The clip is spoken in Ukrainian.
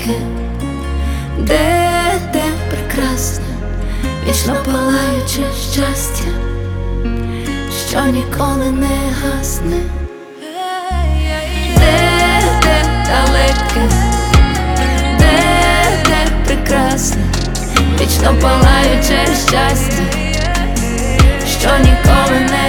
далеке, де прекрасне, вічно палаюче щастя, що ніколи не гасне. Де далеке, де прекрасне, вічно палаюче щастя, що ніколи не